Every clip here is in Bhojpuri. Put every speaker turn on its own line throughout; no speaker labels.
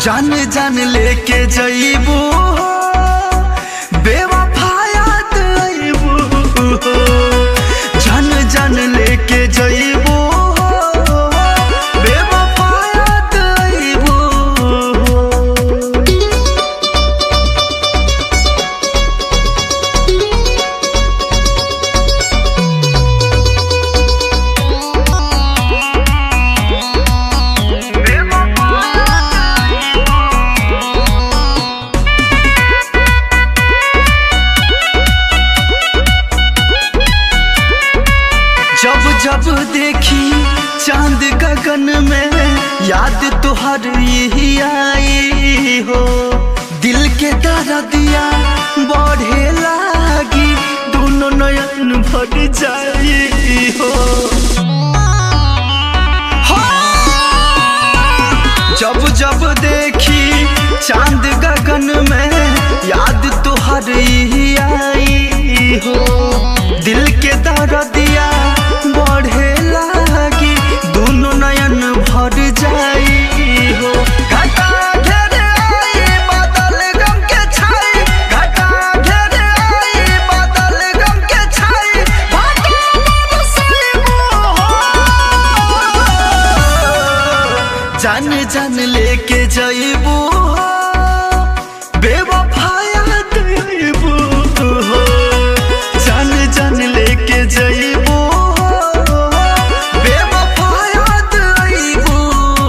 जान जान लेके जइबू बेवफायात अइबू जान जान लेके जइबू बेवफायात अइबू। जब जब देखी चांद गगन में याद तुहर यही आई हो, दिल के दर्दिया बढ़े लागी दोनों नयन भर जाई हो। जब जब देखी चांद गगन में याद तुहर यही आई हो, दिल के दर्दिया बढ़े लागी दोनों नयन भर जाई हो। घटा घेरे आई बादल गम के छाई, घटा घेरे आई बादल गम के छाई, जान जान लेके जइबू बेवफायात अइबू जान जान लेके जइबू बेवफायात अइबू।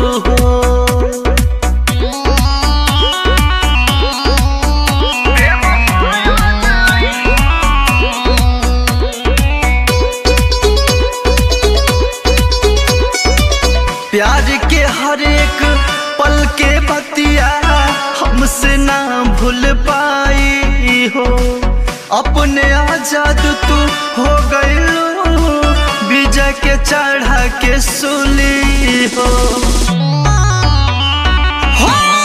प्यार के हर एक पल के बतिया हमसे ना भूल पाई हो, अपने आजाद तू हो गइलो विजय के चढ़ा के सूली हो।